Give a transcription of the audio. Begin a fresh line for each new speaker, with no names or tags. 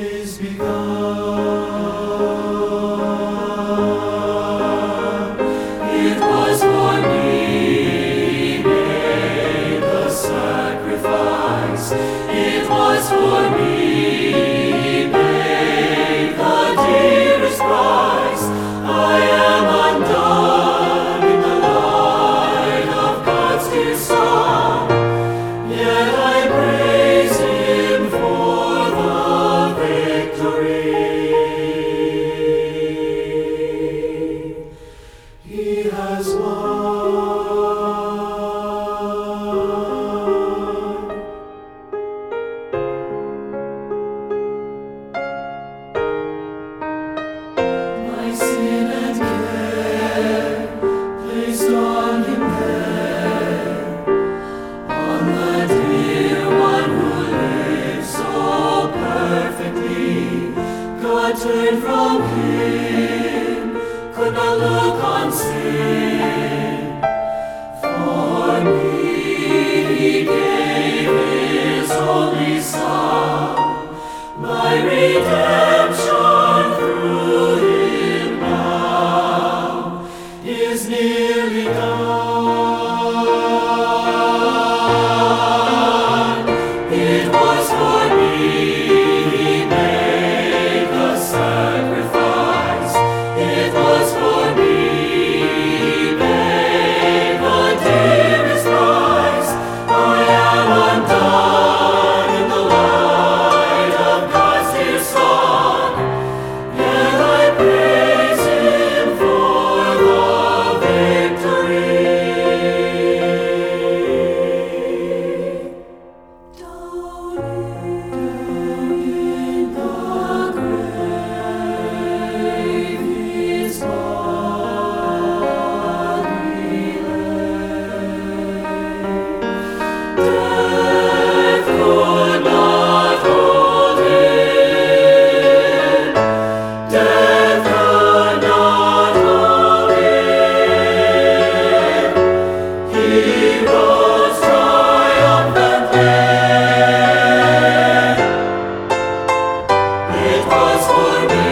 is begun. It was for me made the sacrifice. It was for me made the dearest price. I am undone in the light of God's dear Son. Yet I praise Him for the victory. He has won. My sin and care placed on Him there, on the dear One who lives so perfectly. God turned from Him, could not look on sin. For me He gave His only Son, my redemption through Him now is nearly done. It was for me He made the sacrifice. It was for me He made the dearest price. I am undone in the light of God's dear Son. Yet I praise Him for the victory. Down in the grave His body lay. Death could not hold Him. Death could not hold Him. He rose triumphantly. It was for me